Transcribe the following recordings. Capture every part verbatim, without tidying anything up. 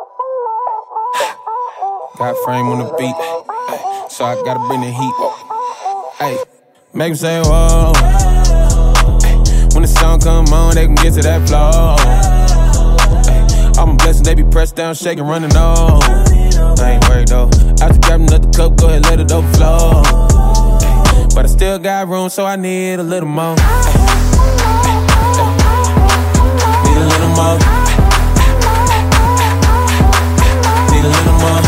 Got frame on the beat, so I gotta bring the heat. Hey, make them say whoa. When the song come on, they can get to that flow. All my blessings, they be pressed down, shaking, running on. I ain't worried though. After grabbing another cup, go ahead, let it overflow. But I still got room, so I need a little more. Need a little more. Need a little more.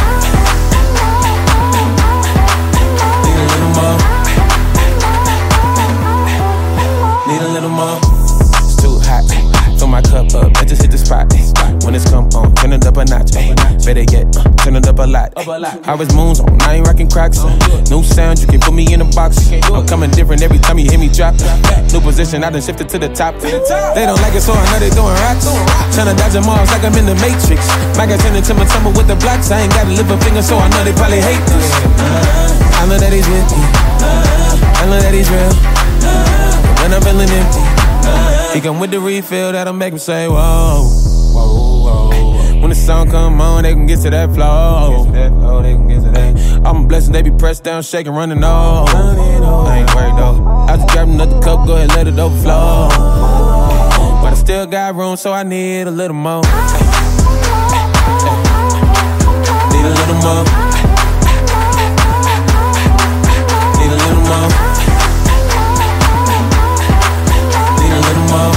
Need a little more. Need a little more. It's too hot. Fill my cup up, I just hit the spot. When it's come on, turn it up a notch. Better yet, uh, turn it up a lot. Harvest moons on, I ain't rockin' Crocs. New sound, you can put me in a box. I'm coming different every time you hear me drop. New position, I done shifted to the top. They don't like it, so I know they doing rocks. Tryna dodge them all like I'm in the Matrix. My guy turning to my tumble with the blocks. I ain't gotta lift a finger, so I know they probably hate this. I know that he's with me. I know that he's real. When I'm feeling empty, he come with the refill that'll make him say, whoa, whoa, whoa. When the song come on, they can get to that flow. All my blessings, they be pressed down, shaking, running on. I ain't worried though. I just grab another cup, go ahead, let it overflow. But I still got room, so I need a little more. Need a little more. Need a little more. Need a little more.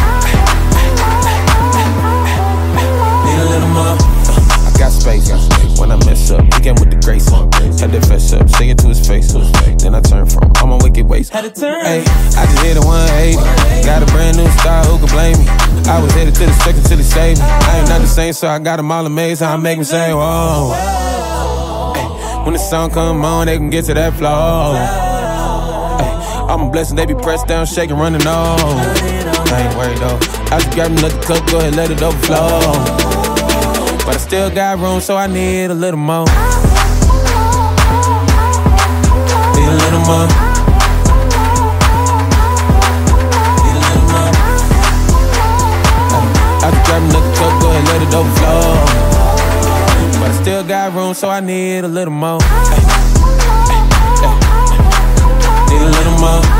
Need a little more. I got space. When I mess up, begin with the grace. Had to fess up, say it to his face. Then I turn from all my wicked ways. Had to turn. Hey, I just hit a one eighty. Got a brand new style, who could blame me? I was headed to the second till he saved me. I ain't not the same, so I got them all amazed. How I make them say, whoa. Hey, when the song come on, they can get to that flow. Hey, all my blessings, they be pressed down, shaking, running on. I ain't worried though. I just grab another cup, go ahead, let it overflow. But I still got room, so I need a little more. Need a little more. Need a little more. I just grab another cup, go ahead, let it overflow. But I still got room, so I need a little more. Need a little more.